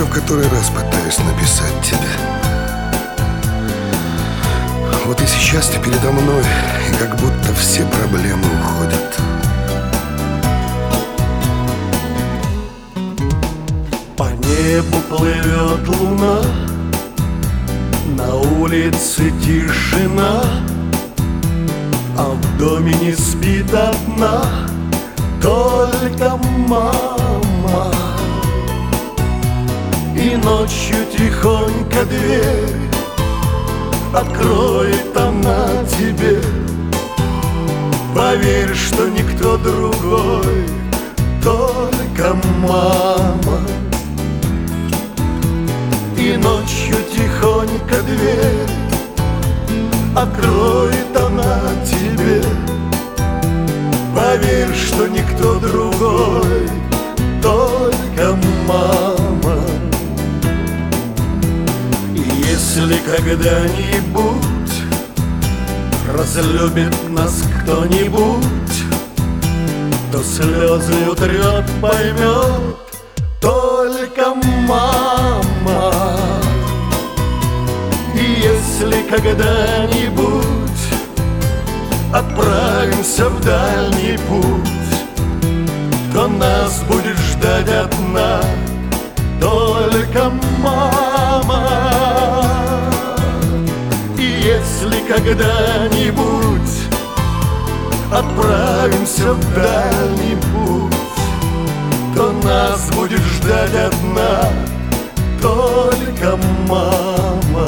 который раз пытаюсь написать тебе. Вот и сейчас ты передо мной, и как будто все проблемы уходят. По небу плывет луна, на улице тишина, а в доме не спит одна только мама. И ночью тихонько дверь откроет она тебе. Поверь, что никто другой, только мама. И ночью тихонько дверь откроет она тебе. Поверь, что никто другой, только мама. И если когда-нибудь разлюбит нас кто-нибудь, то слезы утрет, поймет только мама. И если когда-нибудь отправимся в дальний путь, то нас будет ждать одна только мама. И если когда-нибудь отправимся в дальний путь, то нас будет ждать одна только мама.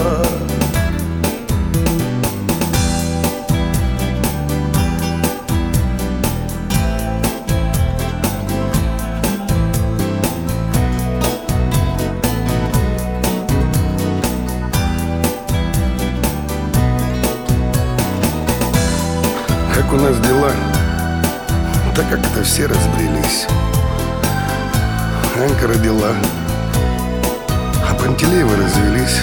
Как у нас дела? Да как-то все разбрелись. Анька родила, а Пантелеевы развелись.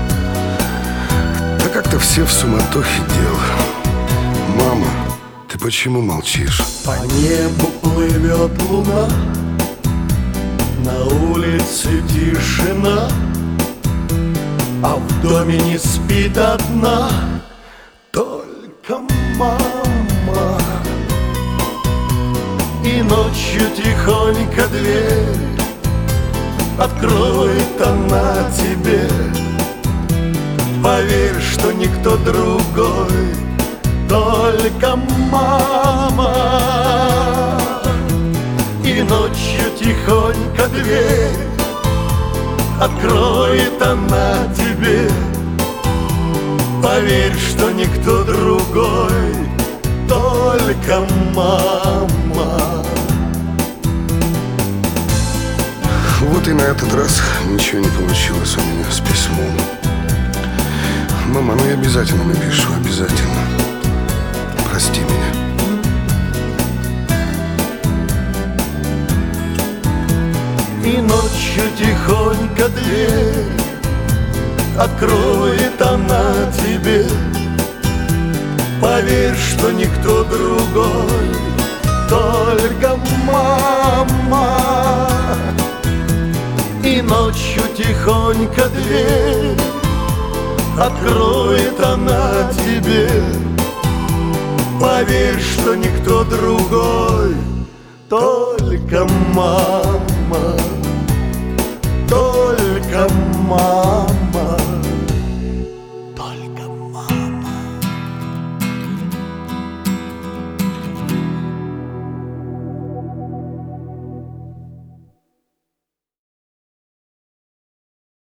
Да как-то все в суматохе дел. Мама, ты почему молчишь? По небу плывет луна, на улице тишина, а в доме не спит одна только мама. И ночью тихонько дверь откроет она тебе. Поверь, что никто другой, только мама. И ночью тихонько дверь откроет она тебе. Поверь, что никто другой, только мама. Вот и на этот раз ничего не получилось у меня с письмом. Мама, ну я обязательно напишу, обязательно. Прости меня. И ночью тихонько дверь откроет она тебе. Поверь, что никто другой, только мама. И ночью тихонько дверь откроет она тебе. Поверь, что никто другой, только мама.